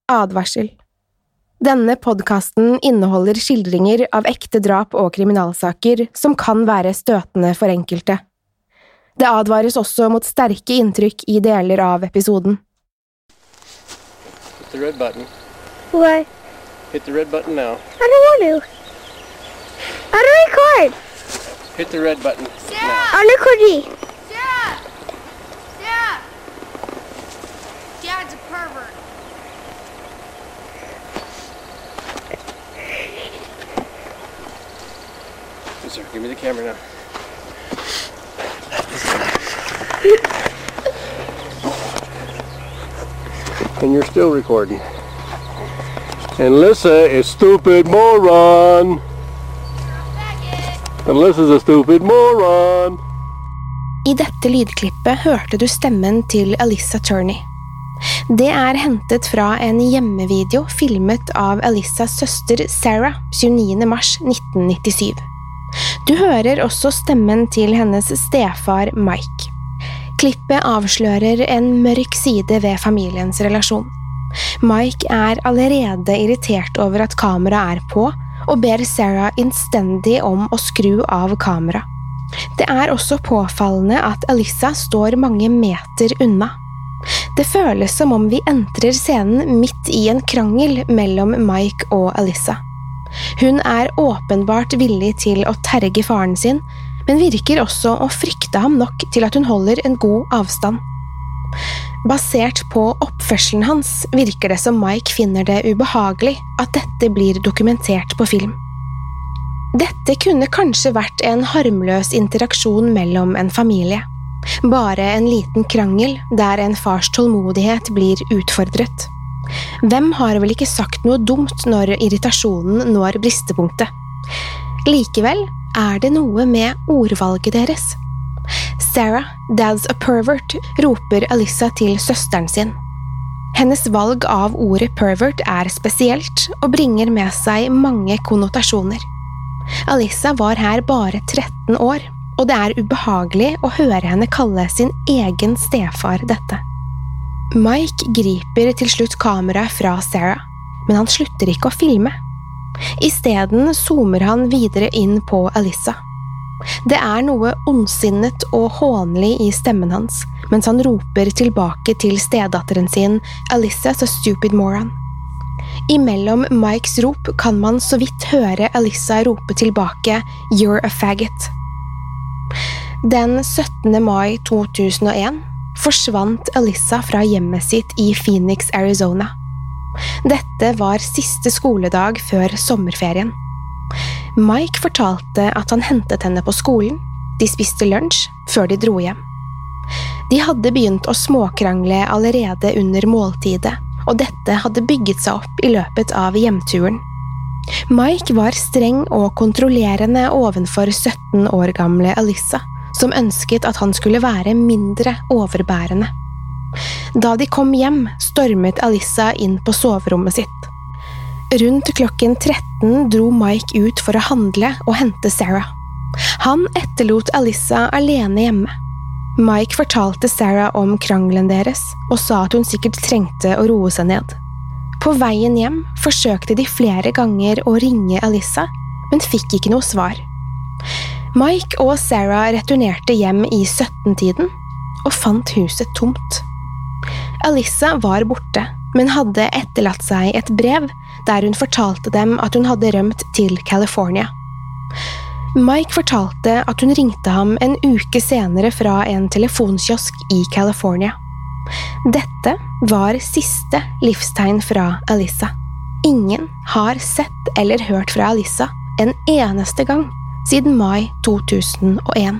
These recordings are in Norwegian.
Advarsel. Denne podcasten inneholder skildringer av ekte drap og kriminalsaker som kan være støtende for enkelte. Det advares også mot sterke inntrykk I deler av episoden. Hit the red button. What? Hit the red button now. I don't want to. I don't record. Hit the red button now. I'm recording. Dad! Dad! Dad's a pervert. Yes, sir. Give me the camera now. And you're still recording. And Lissa is stupid moron. And Lissa's a stupid moron. I dette lydklippet hørte du stemmen til Alyssa Turney. Det hentet fra en hjemmevideo filmet av Alyssas søster Sarah 29. mars 1997. Du hører også stemmen til hennes stefar Mike. Klippet avslører en mørk side ved familiens relasjon. Mike allerede irritert over at kamera på, og ber Sarah innstendig om å skru av kamera. Det også påfallende at Alyssa står mange meter unna. Det føles som om vi entrer scenen midt I en krangel mellom Mike og Alyssa. Hun åpenbart villig til å terge faren sin, men virker også å frykte ham nok til at hun holder en god avstand. Basert på oppførselen hans virker det som Mike finner det ubehagelig at dette blir dokumentert på film. Dette kunne kanskje vært en harmløs interaksjon mellom en familie. Bare en liten krangel der en fars tålmodighet blir utfordret. Hvem har vel ikke sagt noe dumt når irritasjonen når bristepunktet? Likevel det noe med ordvalget deres. Sarah, dad's a pervert, roper Alyssa til søsteren sin. Hennes valg av ordet pervert spesielt og bringer med seg mange konnotasjoner. Alyssa var her bare 13 år, og det ubehagelig å høre henne kalle sin egen stefar dette. Mike griper til slutt kameraet fra Sarah, men han slutter ikke å filme. I stedet zoomer han videre inn på Alyssa. Det noe ondsinnet og hånlig I stemmen hans, mens han roper tilbake til stedatteren sin, Alyssa's a stupid moron. Imellom Mikes rop kan man så vidt høre Alyssa rope tilbake, you're a faggot. Den 17. mai 2001 forsvant Alyssa fra hjemmet sitt I Phoenix, Arizona. Dette var siste skoledag før sommerferien. Mike fortalte at han hentet henne på skolen, de spiste lunsj før de dro hjem. De hadde begynt å småkrangle allerede under måltidet, og dette hadde bygget seg opp I løpet av hjemturen. Mike var streng og kontrollerende ovenfor 17 år gamle Alyssa, som ønsket at han skulle være mindre overbærende. Da de kom hjem, stormet Alyssa inn på soverommet sitt. Rundt klokken 13 dro Mike ut for å handle og hente Sarah. Han etterlot Alyssa alene hjemme. Mike fortalte Sarah om krangelen deres, og sa at hun sikkert trengte å roe seg ned. På veien hjem forsøkte de flere ganger å ringe Alyssa, men fikk ikke noe svar. Mike og Sarah returnerte hjem I 17-tiden, og fant huset tomt. Alyssa var borte, men hadde etterlatt seg et brev der hun fortalte dem at hun hadde rømt til California. Mike fortalte at hun ringte ham en uke senere fra en telefonkiosk I California. Dette var siste livstegn fra Alyssa. Ingen har sett eller hørt fra Alyssa en eneste gang siden mai 2001.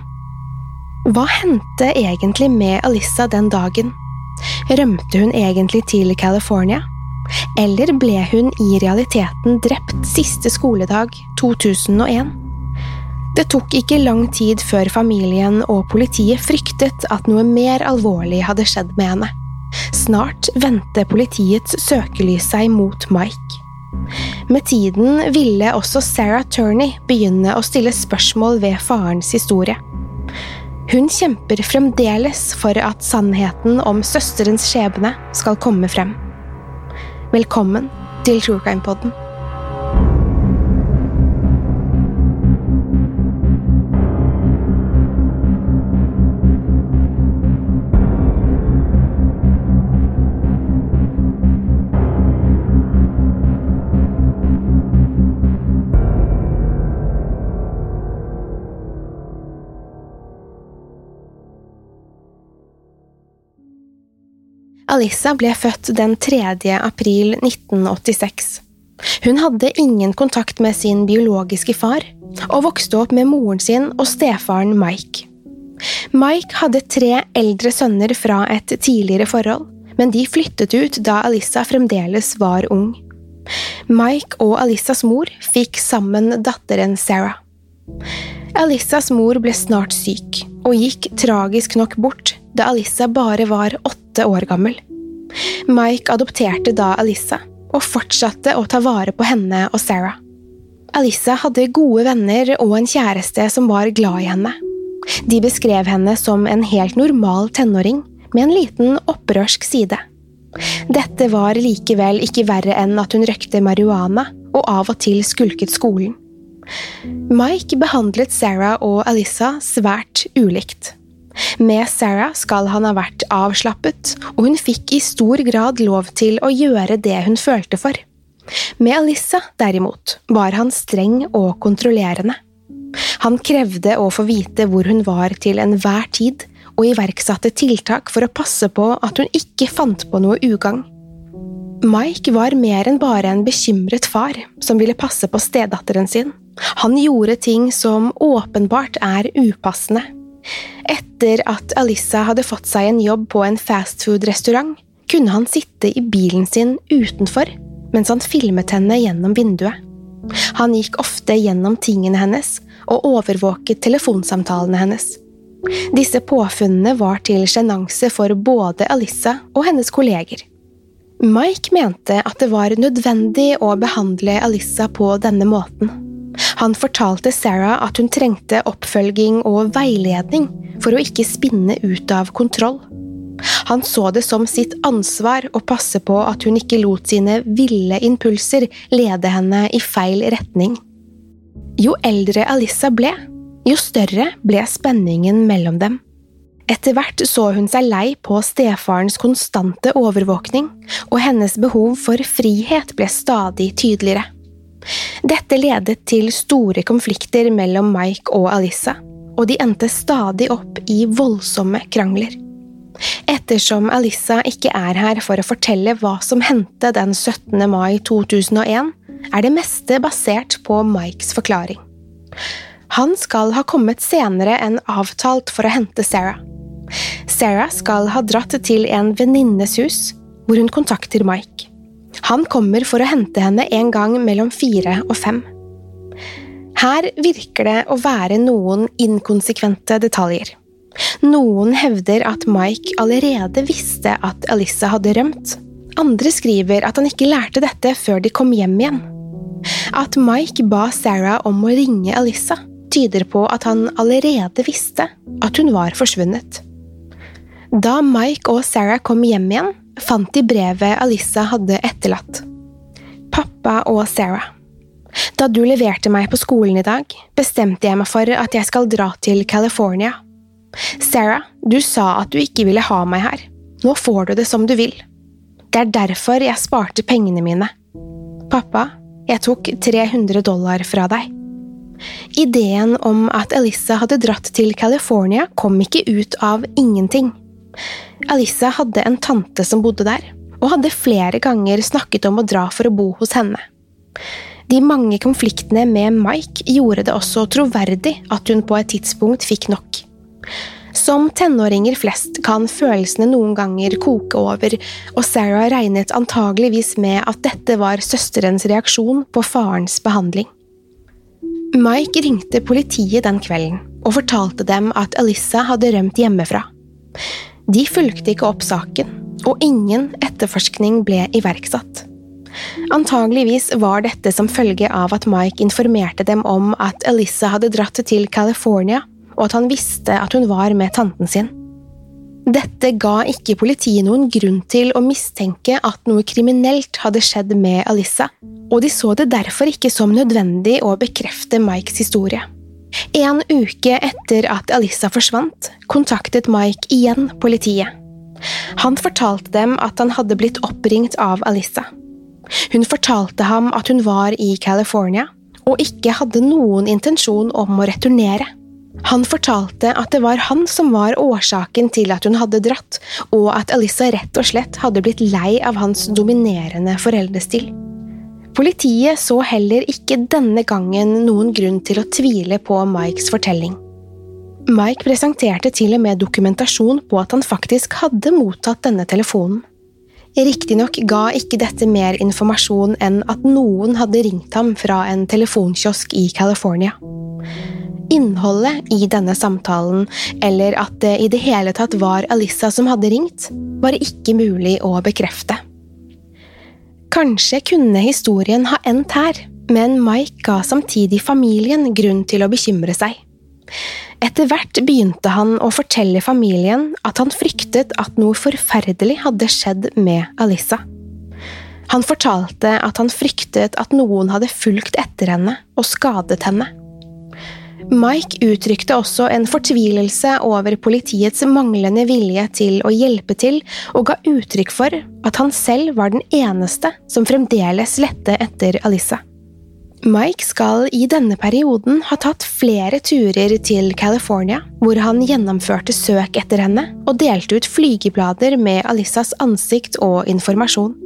Hva hendte egentlig med Alyssa den dagen? Rømte hun egentlig til California? Eller ble hun I realiteten drept siste skoledag 2001? Det tok ikke lang tid før familien og politiet fryktet at noe mer alvorlig hadde skjedd med henne. Snart vendte politiets søkelys seg mot Mike. Med tiden ville også Sarah Turney begynne å stille spørsmål ved farens historie. Hun kjemper fremdeles for at sannheten om søsterens skjebne skal komme frem. Velkommen til True Crime Podden. Alyssa ble født den 3. april 1986. Hun hadde ingen kontakt med sin biologiske far, og vokste opp med moren sin og stefaren Mike. Mike hadde 3 eldre sønner fra et tidligere forhold, men de flyttet ut da Alyssa fremdeles var ung. Mike og Alyssas mor fikk sammen datteren Sarah. Alyssas mor ble snart syk, og gikk tragisk nok bort da Alyssa bare var 8 år gammel. Mike adopterte da Alyssa, og fortsatte å ta vare på henne og Sarah. Alyssa hadde gode venner og en kjæreste som var glad i henne. De beskrev henne som en helt normal tenåring, med en liten opprørsk side. Dette var likevel ikke verre enn at hun røkte marihuana, og av og til skulket skolen. Mike behandlet Sarah og Alyssa svært ulikt. Med Sarah skal han ha vært avslappet, og hun fikk i stor grad lov til å gjøre det hun følte for. Med Alyssa, derimot, var han streng og kontrollerende. Han krevde å få vite hvor hun var til enhver tid, og iverksatte tiltak for å passe på at hun ikke fant på noe ugagn. Mike var mer enn bare en bekymret far som ville passe på stedatteren sin. Han gjorde ting som åpenbart er upassende. Etter at Alyssa hadde fått seg en jobb på en fastfood-restaurant, kunne han sitte i bilen sin utenfor, mens han filmet henne gjennom vinduet. Han gikk ofte gjennom tingene hennes og overvåket telefonsamtalene hennes. Disse påfunnene var til sjenanse for både Alyssa og hennes kolleger. Mike mente at det var nødvendig å behandle Alyssa på denne måten. Han fortalte Sarah at hun trengte oppfølging og veiledning for å ikke spinne ut av kontroll. Han så det som sitt ansvar å passe på at hun ikke lot sine ville impulser lede henne i feil retning. Jo eldre Alyssa ble, jo større ble spenningen mellom dem. Etter hvert så hun seg lei på stefarens konstante overvåkning, og hennes behov for frihet ble stadig tydeligere. Dette ledet til store konflikter mellom Mike og Alyssa, og de endte stadig opp i voldsomme krangler. Ettersom Alyssa ikke er her for å fortelle hva som hendte den 17. mai 2001, er det meste basert på Mikes forklaring. Han skal ha kommet senere enn avtalt for å hente Sarah. Sarah skal ha dratt til en venninnes hus, hvor hun kontakter Mike. Han kommer for å hente henne en gang mellom 4 og 5. Her virker det å være noen inkonsekvente detaljer. Noen hevder at Mike allerede visste at Alyssa hadde rømt. Andre skriver at han ikke lærte dette før de kom hjem igjen. At Mike ba Sarah om å ringe Alyssa, tyder på at han allerede visste at hun var forsvunnet. Da Mike og Sarah kom hjem igjen, fant de brevet Alyssa hadde etterlatt. Pappa og Sarah. Da du leverte meg på skolen i dag, bestemte jeg meg for at jeg skal dra til California. Sarah, du sa at du ikke ville ha meg her. Nå får du det som du vil. Det er derfor jeg sparte pengene mine. Pappa, jeg tok $300 fra deg. Ideen om at Alyssa hadde dratt til California kom ikke ut av ingenting. Alyssa hadde en tante som bodde der, og hadde flere ganger snakket om å dra for å bo hos henne. De mange konfliktene med Mike gjorde det også troverdig at hun på et tidspunkt fikk nok. Som tenåringer flest kan følelsene noen ganger koke over, og Sarah regnet antageligvis med at dette var søsterens reaksjon på farens behandling. Mike ringte politiet den kvelden, og fortalte dem at Alyssa hadde rømt hjemmefra. De fulgte ikke opp saken, og ingen etterforskning ble iverksatt. Antageligvis var dette som følge av at Mike informerte dem om at Alyssa hadde dratt til California, og at han visste at hun var med tanten sin. Dette ga ikke politiet noen grunn til å mistenke at noe kriminelt hadde skjedd med Alyssa, og de så det derfor ikke som nødvendig å bekrefte Mikes historie. En uke etter at Alyssa forsvant, kontaktet Mike igjen politiet. Han fortalte dem at han hadde blitt oppringt av Alyssa. Hun fortalte ham at hun var i California, og ikke hadde noen intensjon om å returnere. Han fortalte at det var han som var årsaken til at hun hadde dratt, og at Alyssa rett og slett hadde blitt lei av hans dominerende foreldrestil. Politiet så heller ikke denne gangen noen grunn til å tvile på Mikes fortelling. Mike presenterte til og med dokumentasjon på at han faktisk hadde mottatt denne telefonen. Riktignok ga ikke dette mer informasjon enn at noen hadde ringt ham fra en telefonkiosk i California. Innholdet i denne samtalen, eller at det i det hele tatt var Alyssa som hadde ringt, var ikke mulig å bekrefte. Kanskje kunne historien ha endt her, men Mike ga samtidig familien grunn til å bekymre seg. Etter hvert begynte han å fortelle familien at han fryktet at noe forferdelig hadde skjedd med Alyssa. Han fortalte at han fryktet at noen hadde fulgt etter henne og skadet henne. Mike uttrykte også en fortvilelse over politiets manglende vilje til å hjelpe til, og ga uttrykk for at han selv var den eneste som fremdeles lette etter Alyssa. Mike skal i denne perioden ha tatt flere turer til California, hvor han gjennomførte søk etter henne og delte ut flygeblader med Alyssas ansikt og informasjon.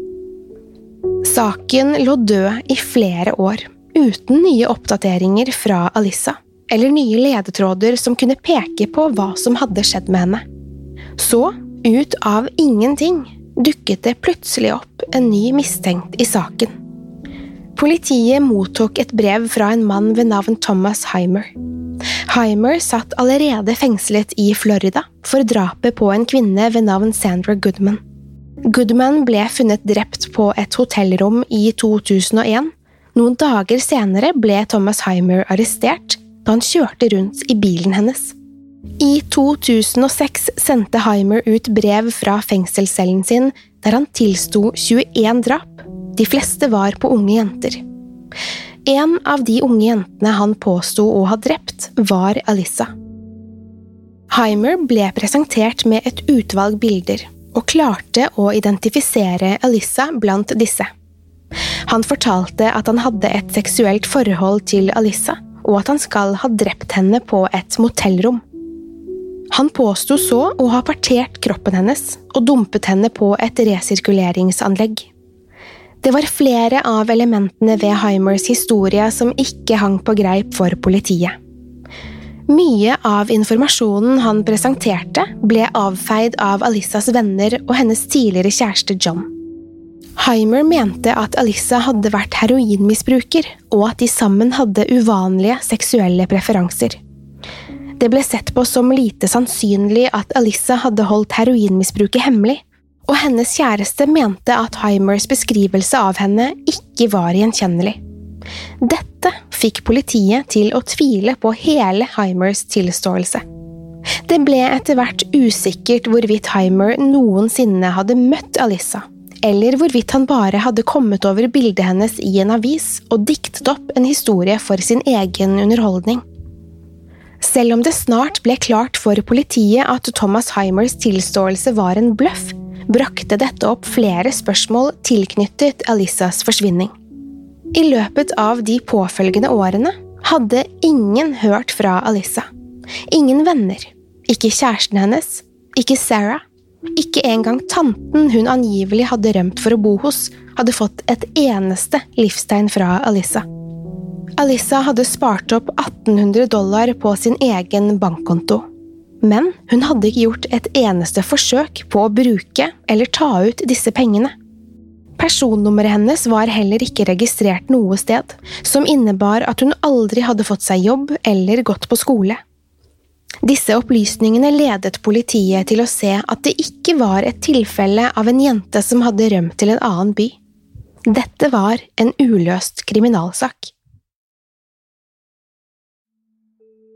Saken lå død i flere år, uten nye oppdateringer fra Alyssa, eller nye ledetråder som kunne peke på hva som hadde skjedd med henne. Så, ut av ingenting, dukket det plutselig opp en ny mistenkt i saken. Politiet mottok et brev fra en mann ved navn Thomas Heimer. Heimer satt allerede fengslet i Florida for drapet på en kvinne ved navn Sandra Goodman. Goodman ble funnet drept på et hotellrom i 2001. Noen dager senere ble Thomas Heimer arrestert da han kjørte rundt i bilen hennes. I 2006 sendte Heimer ut brev fra fengselscellen sin der han tilsto 21 drap. De fleste var på unge jenter. En av de unge jentene han påstod å ha drept var Alyssa. Heimer ble presentert med et utvalg bilder og klarte å identifisere Alyssa blant disse. Han fortalte at han hadde et seksuelt forhold til Alyssa, og at han skal ha drept henne på et motellrom. Han påstod så å ha partert kroppen hennes og dumpet henne på et resirkuleringsanlegg. Det var flere av elementene ved Heimers historie som ikke hang på greip for politiet. Mye av informasjonen han presenterte ble avfeid av Alyssas venner og hennes tidligere kjæreste John. Heimer mente at Alyssa hadde vært heroinmisbruker, og at de sammen hadde uvanlige seksuelle preferanser. Det ble sett på som lite sannsynlig at Alyssa hadde holdt heroinmisbruket hemmelig, og hennes kjæreste mente at Heimers beskrivelse av henne ikke var gjenkjennelig. Dette fikk politiet til å tvile på hele Heimers tilståelse. Det ble etter hvert usikkert hvorvidt Heimer noensinne hadde møtt Alyssa, eller hvorvidt han bare hadde kommet over bildet hennes i en avis og diktet opp en historie for sin egen underholdning. Selv om det snart ble klart for politiet at Thomas Heimers tilståelse var en bløff, brakte dette opp flere spørsmål tilknyttet Alyssas forsvinning. I løpet av de påfølgende årene hadde ingen hørt fra Alyssa. Ingen venner, ikke kjæresten hennes, ikke Sarah, ikke engang tanten hun angivelig hadde rømt for å bo hos, hadde fått et eneste livstegn fra Alyssa. Alyssa hadde spart opp $1800 på sin egen bankkonto. Men hun hadde ikke gjort et eneste forsøk på å bruke eller ta ut disse pengene. Personnummeret hennes var heller ikke registrert noe sted, som innebar at hun aldri hadde fått seg jobb eller gått på skole. Disse opplysningene ledet politiet til å se at det ikke var et tilfelle av en jente som hadde rømt til en annen by. Dette var en uløst kriminalsak.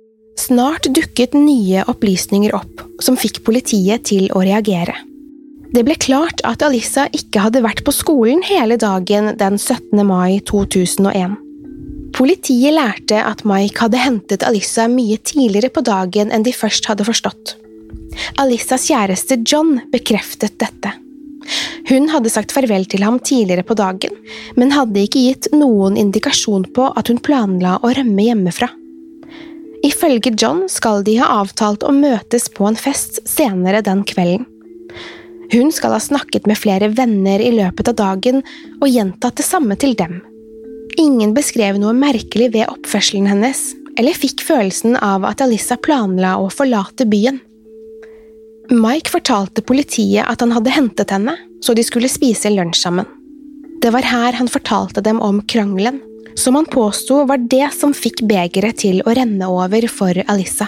Snart dukket nye opplysninger opp, som fikk politiet til å reagere. Det ble klart at Alyssa ikke hadde vært på skolen hele dagen den 17. mai 2001. Politiet lærte at Mike hadde hentet Alyssa mye tidligere på dagen enn de først hadde forstått. Alyssas kjæreste John bekreftet dette. Hun hadde sagt farvel til ham tidligere på dagen, men hadde ikke gitt noen indikasjon på at hun planla å rømme hjemmefra. Ifølge John skal de ha avtalt å møtes på en fest senere den kvelden. Hun skal ha snakket med flere venner i løpet av dagen og gjentatt det samme til dem. Ingen beskrev noe merkelig ved oppførselen hennes, eller fikk følelsen av at Alyssa planla å forlate byen. Mike fortalte politiet at han hadde hentet henne, så de skulle spise lunsj sammen. Det var her han fortalte dem om krangelen, som han påstod var det som fikk begeret til å renne over for Alyssa.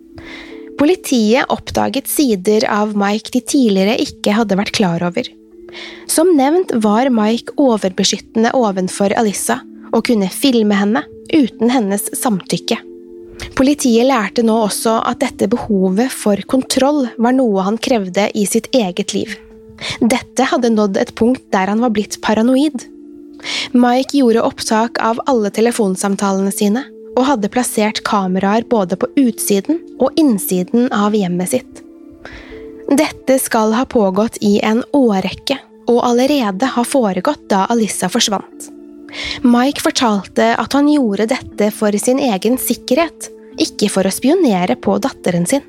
Politiet oppdaget sider av Mike de tidligere ikke hadde vært klar over. Som nevnt var Mike overbeskyttende ovenfor Alyssa og kunne filme henne uten hennes samtykke. Politiet lærte nå også at dette behovet for kontroll var noe han krevde i sitt eget liv. Dette hadde nådd et punkt der han var blitt paranoid. Mike gjorde opptak av alle telefonsamtalene sine, og hadde plassert kameraer både på utsiden og innsiden av hjemmet sitt. Dette skal ha pågått i en årrekke, og allerede har foregått da Alyssa forsvant. Mike fortalte at han gjorde dette for sin egen sikkerhet, ikke for å spionere på datteren sin.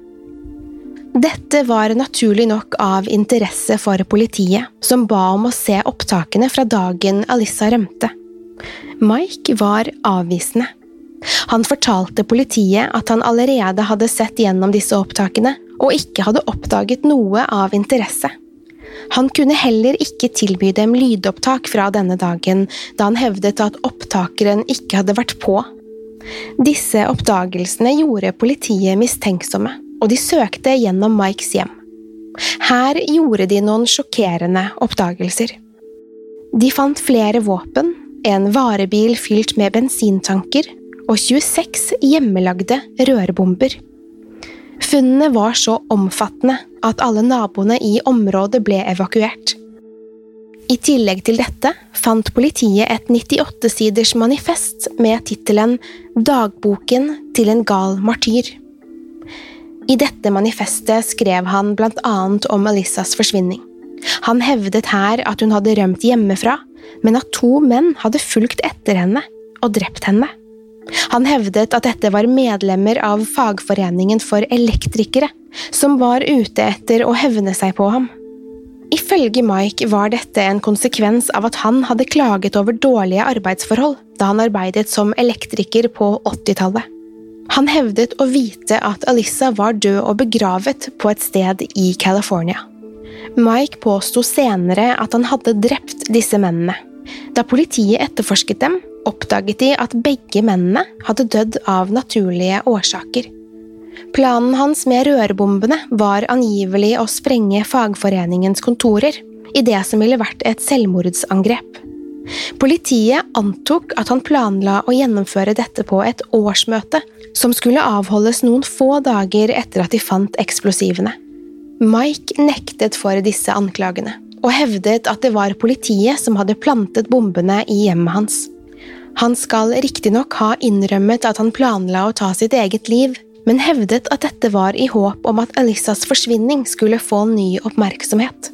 Dette var naturlig nok av interesse for politiet, som ba om å se opptakene fra dagen Alyssa rømte. Mike var avvisende. Han fortalte politiet at han allerede hadde sett gjennom disse opptakene, og ikke hadde oppdaget noe av interesse. Han kunne heller ikke tilby dem lydopptak fra denne dagen, da han hevdet at opptakeren ikke hadde vært på. Disse oppdagelsene gjorde politiet mistenksomme, og de søkte gjennom Mikes hjem. Her gjorde de noen sjokkerende oppdagelser. De fant flere våpen, en varebil fylt med bensintanker og 26 hjemmelagde rørbomber. Funnene var så omfattende at alle naboene i området ble evakuert. I tillegg til dette fant politiet et 98-siders manifest med titelen «Dagboken til en gal martyr». I dette manifestet skrev han blant annet om Alyssas forsvinning. Han hevdet her at hun hadde rømt hjemmefra, men at 2 menn hadde fulgt etter henne og drept henne. Han hevdet at dette var medlemmer av fagforeningen for elektrikere, som var ute etter å hevne seg på ham. Ifølge Mike var dette en konsekvens av at han hadde klaget over dårlige arbeidsforhold da han arbeidet som elektriker på 80-tallet. Han hevdet å vite at Alyssa var død og begravet på et sted i California. Mike påstod senere at han hadde drept disse mennene. Da politiet etterforsket dem, oppdaget de at begge mennene hadde dødd av naturlige årsaker. Planen hans med rørbombene var angivelig å sprenge fagforeningens kontorer i det som ville vært et selvmordsangrep. Politiet antok at han planla å gjennomføre dette på et årsmøte som skulle avholdes noen få dager etter at de fant eksplosivene. Mike nektet for disse anklagene, og hevdet at det var politiet som hadde plantet bombene i hjemmet hans. Han skal riktignok ha innrømmet at han planla å ta sitt eget liv, men hevdet at dette var i håp om at Alyssas forsvinning skulle få ny oppmerksomhet.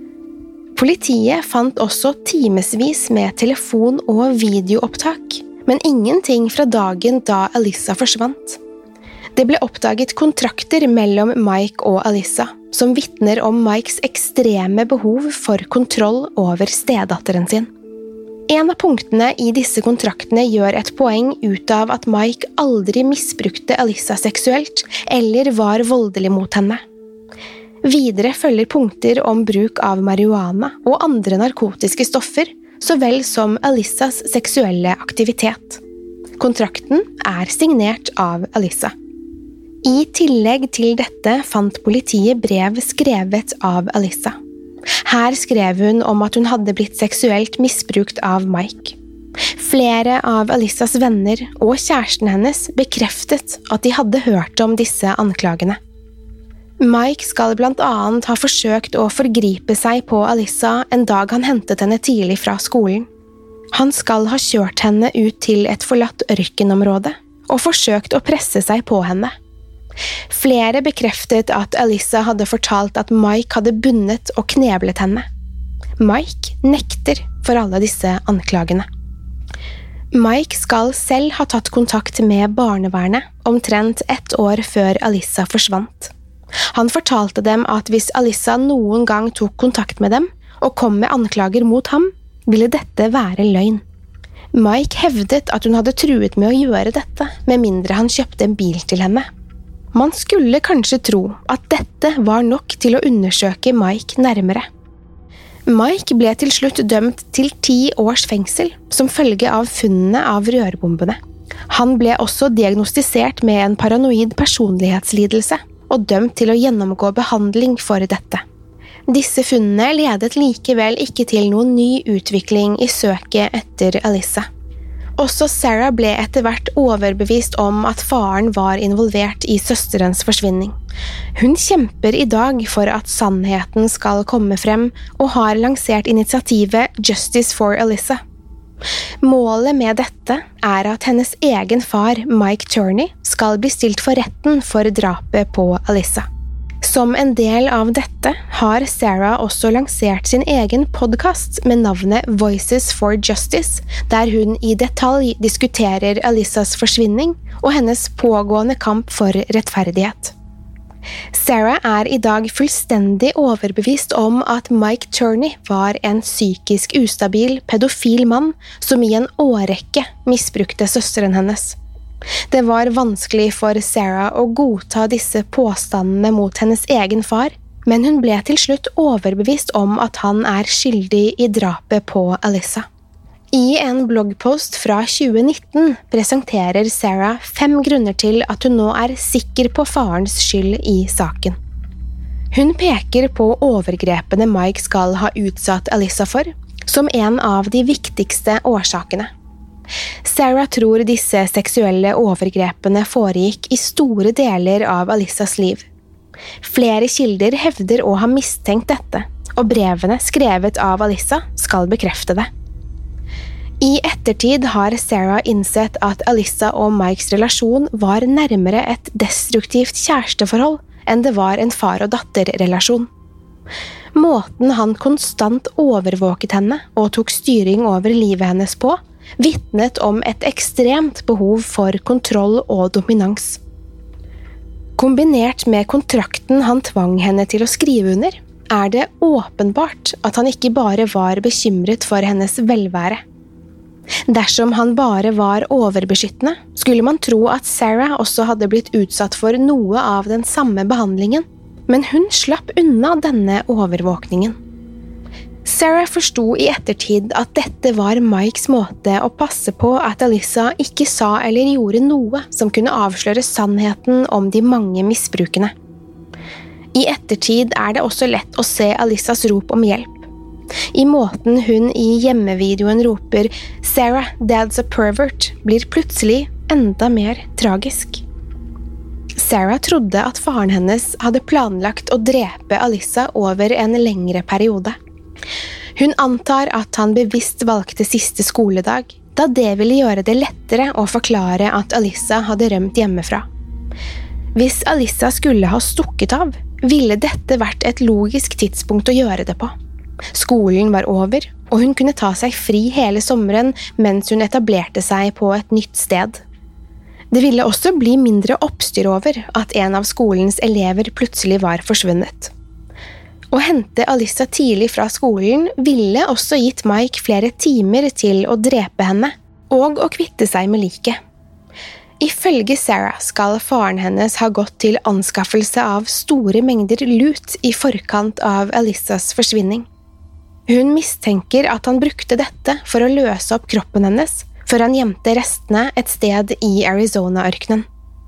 Politiet fant også timesvis med telefon- og videoopptak, men ingenting fra dagen da Alyssa forsvant. Det ble oppdaget kontrakter mellom Mike og Alyssa, som vitner om Mikes ekstreme behov for kontroll over stedatteren sin. En av punktene i disse kontraktene gjør et poeng ut av at Mike aldri misbrukte Alyssa seksuelt eller var voldelig mot henne. Videre følger punkter om bruk av marihuana og andre narkotiske stoffer, så vel som Alyssas seksuelle aktivitet. Kontrakten er signert av Alyssa. I tillegg til dette fant politiet brev skrevet av Alyssa. Her skrev hun om at hun hadde blitt seksuelt misbrukt av Mike. Flere av Alissas venner og kjæresten hennes bekreftet at de hadde hørt om disse anklagene. Mike skal blant annet ha forsøkt å forgripe seg på Alissa en dag han hentet henne tidlig fra skolen. Han skal ha kjørt henne ut til et forlatt ørkenområde og forsøkt å presse seg på henne. Flere bekreftet at Alissa hadde fortalt at Mike hadde bundet og kneblet henne. Mike nekter for alle disse anklagene. Mike skal selv ha tatt kontakt med barnevernet omtrent 1 år før Alissa forsvant. Han fortalte dem at hvis Alissa noen gang tok kontakt med dem og kom med anklager mot ham, ville dette være løgn. Mike hevdet at hun hadde truet med å gjøre dette, med mindre han kjøpte en bil til henne. Man skulle kanskje tro at dette var nok til å undersøke Mike nærmere. Mike ble til slutt dømt til 10 års fengsel som følge av funnene av rørbombene. Han ble også diagnostisert med en paranoid personlighetslidelse og dømt til å gjennomgå behandling for dette. Disse funnene ledet likevel ikke til noen ny utvikling i søket etter Alissa. Også Sarah ble etter hvert overbevist om at faren var involvert i søsterens forsvinning. Hun kjemper i dag for at sannheten skal komme frem og har lansert initiativet Justice for Alissa. Målet med dette er at hennes egen far, Mike Turney, skal bli stilt for retten for drapet på Alissa. Som en del av dette har Sarah også lansert sin egen podcast med navnet Voices for Justice, der hun i detalj diskuterer Alissas forsvinning og hennes pågående kamp for rettferdighet. Sarah er i dag fullstendig overbevist om at Mike Turney var en psykisk ustabil, pedofil mann som i en årrekke misbrukte søsteren hennes. Det var vanskelig for Sarah å godta disse påstandene mot hennes egen far, men hun ble til slutt overbevist om at han er skyldig i drapet på Alissa. I en bloggpost fra 2019 presenterer Sarah 5 grunner til at hun nå er sikker på farens skyld i saken. Hun peker på overgrepene Mike skal ha utsatt Alissa for, som en av de viktigste årsakene. Sarah tror disse seksuelle overgrepene foregikk i store deler av Alissas liv. Flere kilder hevder å ha mistenkt dette, og brevene skrevet av Alissa skal bekrefte det. I ettertid har Sarah innsett at Alissa og Mikes relasjon var nærmere et destruktivt kjæresteforhold enn det var en far- og datterrelasjon. Måten han konstant overvåket henne og tok styring over livet hennes på, vitnet om et ekstremt behov for kontroll og dominans. Kombinert med kontrakten han tvang henne til å skrive under, er det åpenbart at han ikke bare var bekymret for hennes velvære. Dersom han bare var overbeskyttende, skulle man tro at Sarah også hadde blitt utsatt for noe av den samme behandlingen, men hun slapp unna denne overvåkningen. Sarah forsto i ettertid at dette var Mikes måte å passe på at Alissa ikke sa eller gjorde noe som kunne avsløre sannheten om de mange misbrukene. I ettertid er det også lett å se Alissas rop om hjelp. I måten hun i hjemmevideoen roper «Sarah, dad's a pervert» blir plutselig enda mer tragisk. Sarah trodde at faren hennes hadde planlagt å drepe Alissa over en lengre periode. Hun antar at han bevisst valgte siste skoledag, da det ville gjøre det lettere å forklare at Alissa hadde rømt hjemmefra. Hvis Alissa skulle ha stukket av, ville dette vært et logisk tidspunkt å gjøre det på. Skolen var over, og hun kunne ta seg fri hele sommeren mens hun etablerte seg på et nytt sted. Det ville også bli mindre oppstyr over at en av skolens elever plutselig var forsvunnet. Å hente Alissa tidlig fra skolen ville også gitt Mike flere timer til å drepe henne og å kvitte seg med liket. Ifølge Sarah skal faren hennes ha gått til anskaffelse av store mengder lut i forkant av Alissas forsvinning. Hun mistenker at han brukte dette for å løse opp kroppen hennes, før han gjemte restene et sted i Arizona-ørkenen.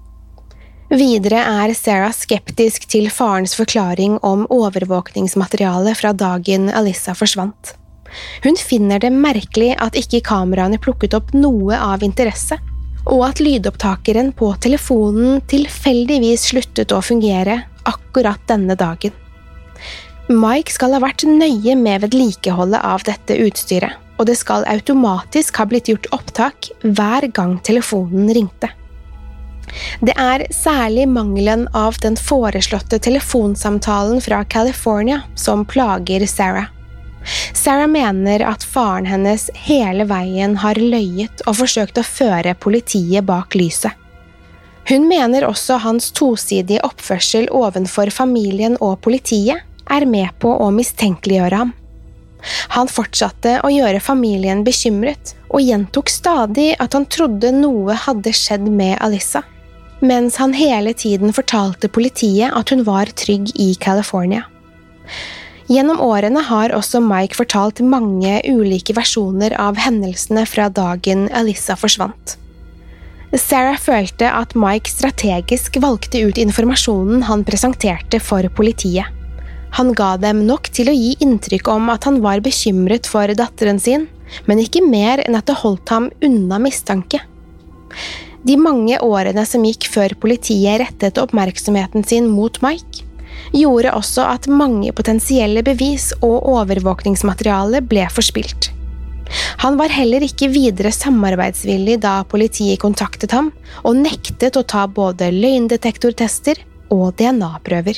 Videre er Sarah skeptisk til farens forklaring om overvåkningsmateriale fra dagen Alissa forsvant. Hun finner det merkelig at ikke kameraene plukket opp noe av interesse, og at lydopptakeren på telefonen tilfeldigvis sluttet å fungere akkurat denne dagen. Mike skal ha vært nøye med vedlikeholdet av dette utstyret, og det skal automatisk ha blitt gjort opptak hver gang telefonen ringte. Det er særlig mangelen av den foreslåtte telefonsamtalen fra California som plager Sarah. Sarah mener at faren hennes hele veien har løyet og forsøkt å føre politiet bak lyset. Hun mener også hans tosidige oppførsel ovenfor familien og politiet er med på å mistenkeliggjøre ham. Han fortsatte å gjøre familien bekymret og gjentok stadig at han trodde noe hadde skjedd med Alyssa, mens han hele tiden fortalte politiet at hun var trygg i California. Gjennom årene har også Mike fortalt mange ulike versjoner av hendelsene fra dagen Alyssa forsvant. Sarah følte at Mike strategisk valgte ut informasjonen han presenterte for politiet. Han ga dem nok til å gi inntrykk om at han var bekymret for datteren sin, men ikke mer enn at det holdt ham unna mistanke. De mange årene som gikk før politiet rettet oppmerksomheten sin mot Mike, gjorde også at mange potensielle bevis og overvåkningsmateriale ble forspilt. Han var heller ikke videre samarbeidsvillig da politiet kontaktet ham, og nektet å ta både løgndetektortester og DNA-prøver.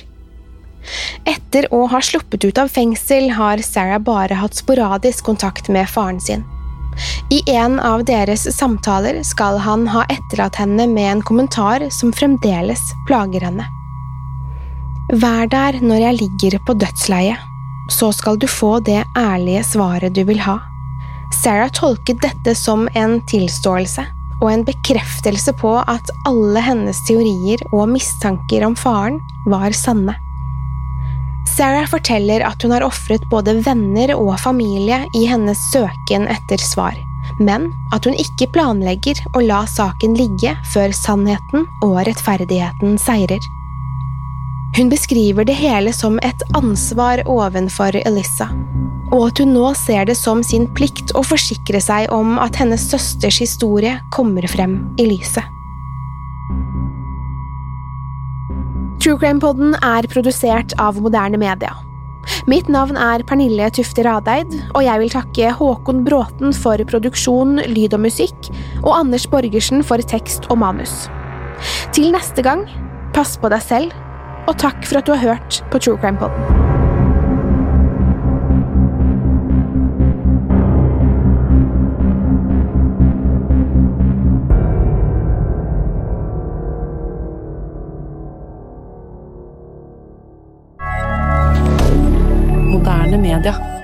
Etter å ha sluppet ut av fengsel har Sarah bare hatt sporadisk kontakt med faren sin. I en av deres samtaler skal han ha etterlatt henne med en kommentar som fremdeles plager henne. Vær der når jeg ligger på dødsleiet, så skal du få det ærlige svaret du vil ha. Sarah tolket dette som en tilståelse og en bekreftelse på at alle hennes teorier og mistanker om faren var sanne. Sarah forteller at hun har offret både venner og familie i hennes søken etter svar, men at hun ikke planlegger å la saken ligge før sannheten og rettferdigheten seirer. Hun beskriver det hele som et ansvar ovenfor Alyssa, og at hun nå ser det som sin plikt å forsikre seg om at hennes søsters historie kommer frem i lyset. True Crime-podden er produsert av Moderne Media. Mitt navn er Pernille Tufte Radeid, og jeg vil takke Håkon Bråten for produksjon, lyd og musikk, og Anders Borgersen for tekst og manus. Til neste gang, pass på deg selv, og takk for at du har hørt på True Crime-podden. Moderne Media.